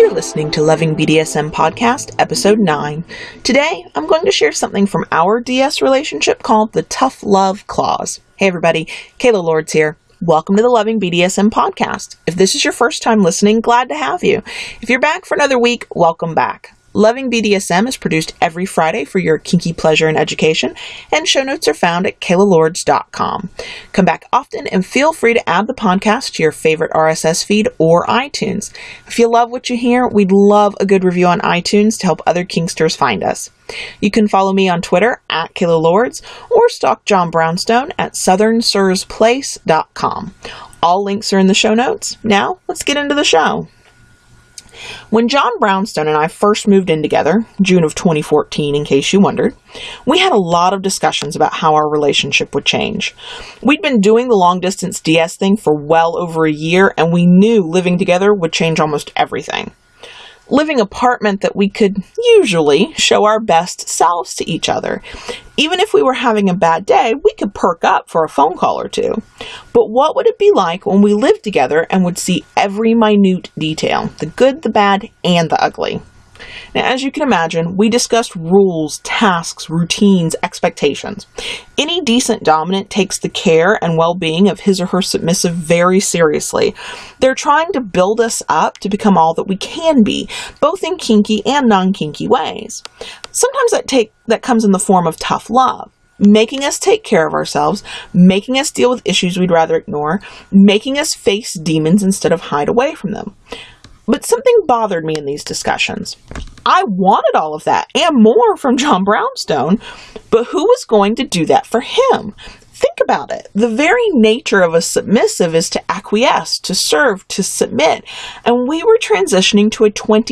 You're listening to Loving BDSM Podcast, Episode 9. Today, I'm going to share something from our DS relationship called the Tough Love Clause. Hey everybody, Kayla Lords here. Welcome to the Loving BDSM Podcast. If this is your first time listening, glad to have you. If you're back for another week, welcome back. Loving BDSM is produced every Friday for your kinky pleasure and education, and show notes are found at kaylalords.com. Come back often and feel free to add the podcast to your favorite RSS feed or iTunes. If you love what you hear, we'd love a good review on iTunes to help other kinksters find us. You can follow me on Twitter at Kayla Lords or stalk John Brownstone at southernsirsplace.com. All links are in the show notes. Now, let's get into the show. When John Brownstone and I first moved in together, June of 2014 in case you wondered, we had a lot of discussions about how our relationship would change. We'd been doing the long-distance DS thing for well over a year, and we knew living together would change almost everything. Living apart meant that we could usually show our best selves to each other. Even if we were having a bad day, we could perk up for a phone call or two. But what would it be like when we lived together and would see every minute detail, the good, the bad, and the ugly? Now, as you can imagine, we discussed rules, tasks, routines, expectations. Any decent dominant takes the care and well-being of his or her submissive very seriously. They're trying to build us up to become all that we can be, both in kinky and non-kinky ways. Sometimes that comes in the form of tough love. Making us take care of ourselves, making us deal with issues we'd rather ignore, making us face demons instead of hide away from them. But something bothered me in these discussions. I wanted all of that and more from John Brownstone, but who was going to do that for him? Think about it. The very nature of a submissive is to acquiesce, to serve, to submit, and we were transitioning to a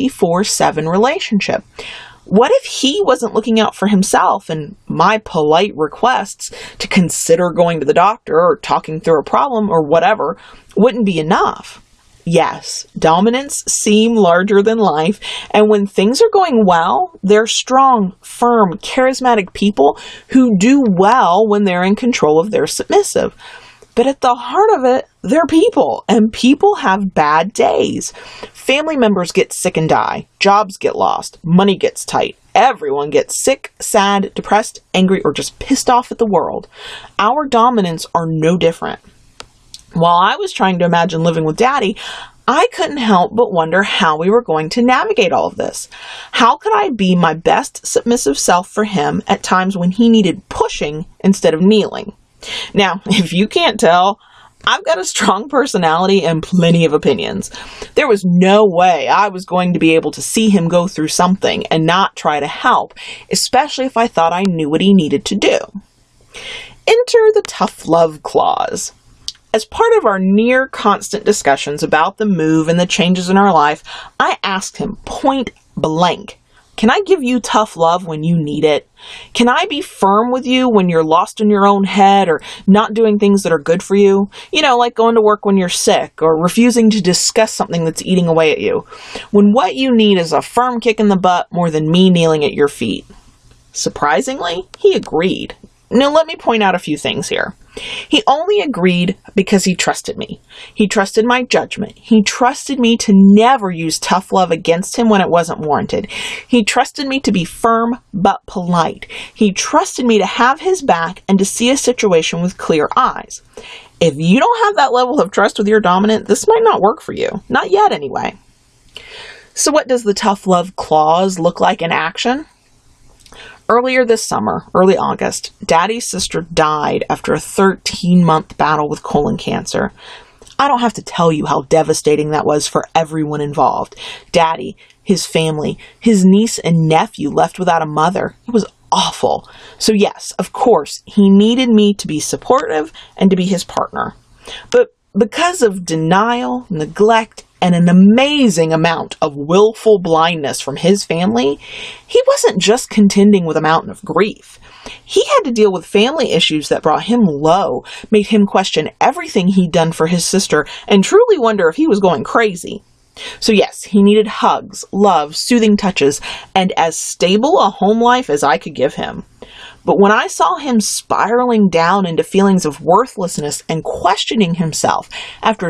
24/7 relationship. What if he wasn't looking out for himself and my polite requests to consider going to the doctor or talking through a problem or whatever wouldn't be enough? Yes, dominants seem larger than life, and when things are going well, they're strong, firm, charismatic people who do well when they're in control of their submissive. But at the heart of it, they're people, and people have bad days. Family members get sick and die, jobs get lost, money gets tight. Everyone gets sick, sad, depressed, angry, or just pissed off at the world. Our dominants are no different. While I was trying to imagine living with Daddy, I couldn't help but wonder how we were going to navigate all of this. How could I be my best submissive self for him at times when he needed pushing instead of kneeling? Now, if you can't tell, I've got a strong personality and plenty of opinions. There was no way I was going to be able to see him go through something and not try to help, especially if I thought I knew what he needed to do. Enter the tough love clause. As part of our near constant discussions about the move and the changes in our life, I asked him point blank, can I give you tough love when you need it? Can I be firm with you when you're lost in your own head or not doing things that are good for you? You know, like going to work when you're sick or refusing to discuss something that's eating away at you. When what you need is a firm kick in the butt more than me kneeling at your feet. Surprisingly, he agreed. Now, let me point out a few things here. He only agreed because he trusted me. He trusted my judgment. He trusted me to never use tough love against him when it wasn't warranted. He trusted me to be firm but polite. He trusted me to have his back and to see a situation with clear eyes. If you don't have that level of trust with your dominant, this might not work for you. Not yet, anyway. So what does the tough love clause look like in action? Earlier this summer, early August, Daddy's sister died after a 13-month battle with colon cancer. I don't have to tell you how devastating that was for everyone involved. Daddy, his family, his niece and nephew left without a mother. It was awful. So yes, of course, he needed me to be supportive and to be his partner. But because of denial, neglect, and an amazing amount of willful blindness from his family, he wasn't just contending with a mountain of grief. He had to deal with family issues that brought him low, made him question everything he'd done for his sister, and truly wonder if he was going crazy. So yes, he needed hugs, love, soothing touches, and as stable a home life as I could give him. But when I saw him spiraling down into feelings of worthlessness and questioning himself after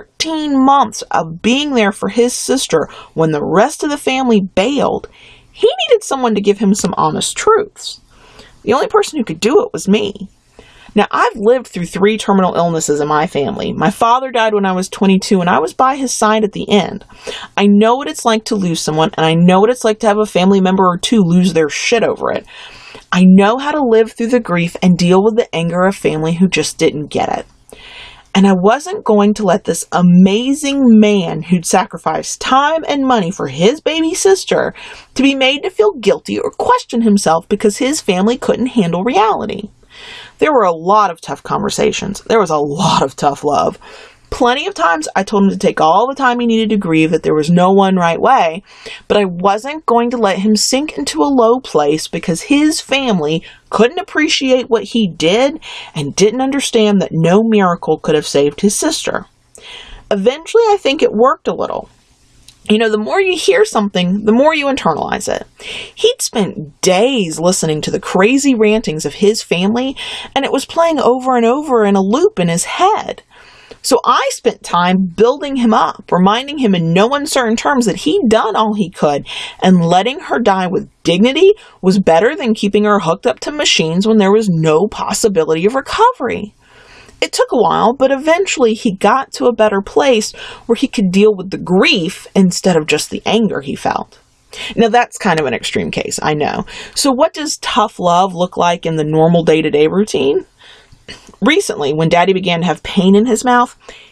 13 months of being there for his sister when the rest of the family bailed, he needed someone to give him some honest truths. The only person who could do it was me. Now, I've lived through 3 terminal illnesses in my family. My father died when I was 22, and I was by his side at the end. I know what it's like to lose someone, and I know what it's like to have a family member or two lose their shit over it. I know how to live through the grief and deal with the anger of family who just didn't get it. And I wasn't going to let this amazing man who'd sacrificed time and money for his baby sister to be made to feel guilty or question himself because his family couldn't handle reality. There were a lot of tough conversations. There was a lot of tough love. Plenty of times I told him to take all the time he needed to grieve, that there was no one right way, but I wasn't going to let him sink into a low place because his family couldn't appreciate what he did and didn't understand that no miracle could have saved his sister. Eventually, I think it worked a little. You know, the more you hear something, the more you internalize it. He'd spent days listening to the crazy rantings of his family, and it was playing over and over in a loop in his head. So I spent time building him up, reminding him in no uncertain terms that he'd done all he could, and letting her die with dignity was better than keeping her hooked up to machines when there was no possibility of recovery. It took a while, but eventually he got to a better place where he could deal with the grief instead of just the anger he felt. Now, that's kind of an extreme case, I know. So what does tough love look like in the normal day-to-day routine? Recently, when Daddy began to have pain in his mouth,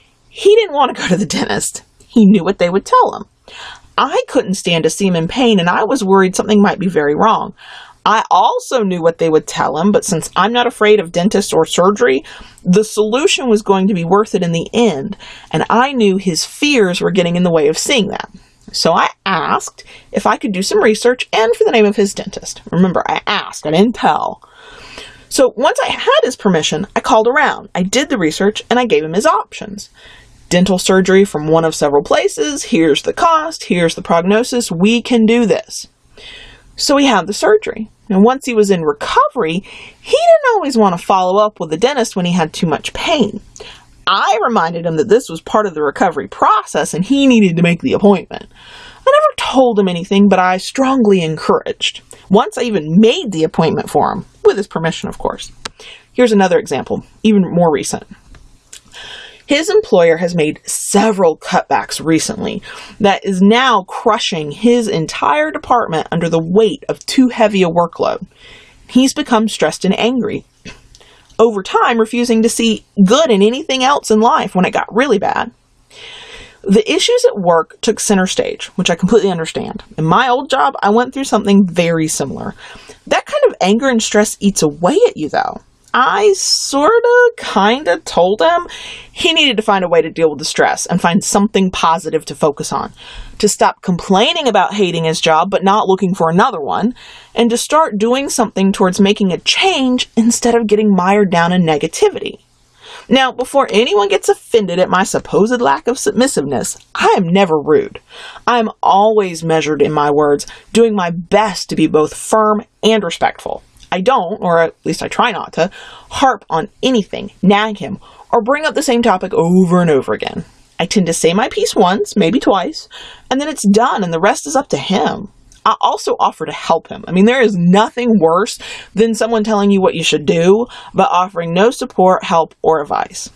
he didn't want to go to the dentist. He knew what they would tell him. I couldn't stand to see him in pain, and I was worried something might be very wrong. I also knew what they would tell him, but since I'm not afraid of dentists or surgery, the solution was going to be worth it in the end, and I knew his fears were getting in the way of seeing that. So I asked if I could do some research and for the name of his dentist. Remember, I asked, I didn't tell. So once I had his permission, I called around. I did the research, and I gave him his options. Dental surgery from one of several places. Here's the cost. Here's the prognosis. We can do this. So he had the surgery. And once he was in recovery, he didn't always want to follow up with the dentist when he had too much pain. I reminded him that this was part of the recovery process and he needed to make the appointment. I never told him anything, but I strongly encouraged. Once I even made the appointment for him, with his permission, of course. Here's another example, even more recent. His employer has made several cutbacks recently that is now crushing his entire department under the weight of too heavy a workload. He's become stressed and angry, over time refusing to see good in anything else in life when it got really bad. The issues at work took center stage, which I completely understand. In my old job, I went through something very similar. That kind of anger and stress eats away at you, though. I kinda told him he needed to find a way to deal with the stress and find something positive to focus on, to stop complaining about hating his job but not looking for another one, and to start doing something towards making a change instead of getting mired down in negativity. Now, before anyone gets offended at my supposed lack of submissiveness, I am never rude. I am always measured in my words, doing my best to be both firm and respectful. I don't, or at least I try not to, harp on anything, nag him, or bring up the same topic over and over again. I tend to say my piece once, maybe twice, and then it's done and the rest is up to him. I also offer to help him. I mean, there is nothing worse than someone telling you what you should do, but offering no support, help, or advice.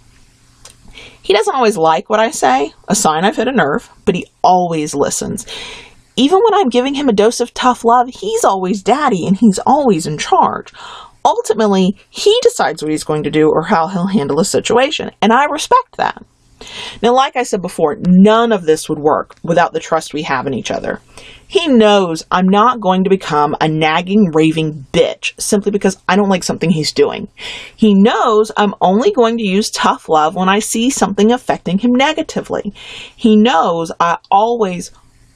He doesn't always like what I say, a sign I've hit a nerve, but he always listens. Even when I'm giving him a dose of tough love, he's always daddy and he's always in charge. Ultimately, he decides what he's going to do or how he'll handle a situation, and I respect that. Now, like I said before, none of this would work without the trust we have in each other. He knows I'm not going to become a nagging, raving bitch simply because I don't like something he's doing. He knows I'm only going to use tough love when I see something affecting him negatively. He knows I always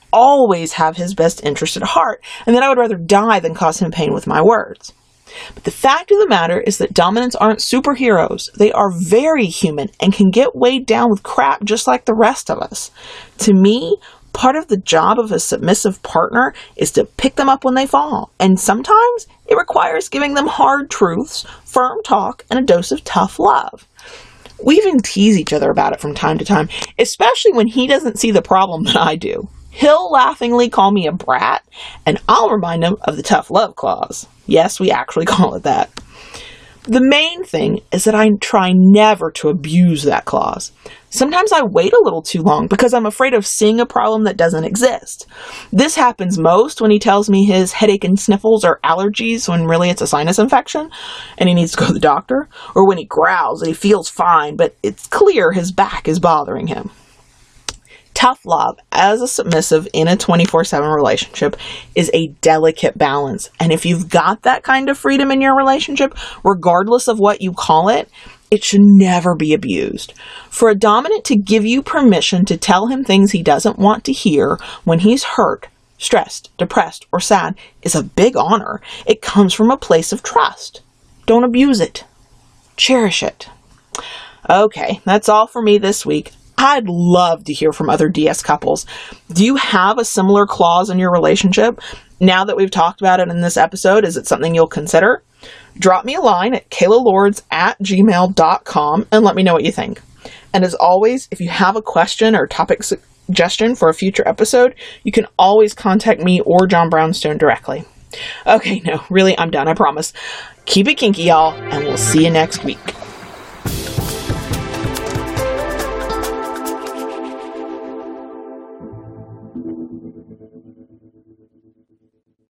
have his best interest at heart, and that I would rather die than cause him pain with my words. But the fact of the matter is that dominants aren't superheroes. They are very human and can get weighed down with crap just like the rest of us. To me, Part of the job of a submissive partner is to pick them up when they fall, and sometimes it requires giving them hard truths, firm talk, and a dose of tough love. We even tease each other about it from time to time, especially when he doesn't see the problem that I do. He'll laughingly call me a brat, and I'll remind him of the tough love clause. Yes, we actually call it that. The main thing is that I try never to abuse that clause. Sometimes I wait a little too long because I'm afraid of seeing a problem that doesn't exist. This happens most when he tells me his headache and sniffles are allergies when really it's a sinus infection and he needs to go to the doctor, or when he growls and he feels fine but it's clear his back is bothering him. Tough love as a submissive in a 24/7 relationship is a delicate balance. And if you've got that kind of freedom in your relationship, regardless of what you call it, it should never be abused. For a dominant to give you permission to tell him things he doesn't want to hear when he's hurt, stressed, depressed, or sad is a big honor. It comes from a place of trust. Don't abuse it. Cherish it. Okay, that's all for me this week. I'd love to hear from other DS couples. Do you have a similar clause in your relationship? Now that we've talked about it in this episode, is it something you'll consider? Drop me a line at kaylalords@gmail.com and let me know what you think. And as always, if you have a question or topic suggestion for a future episode, you can always contact me or John Brownstone directly. Okay, no, really, I'm done, I promise. Keep it kinky, y'all, and we'll see you next week.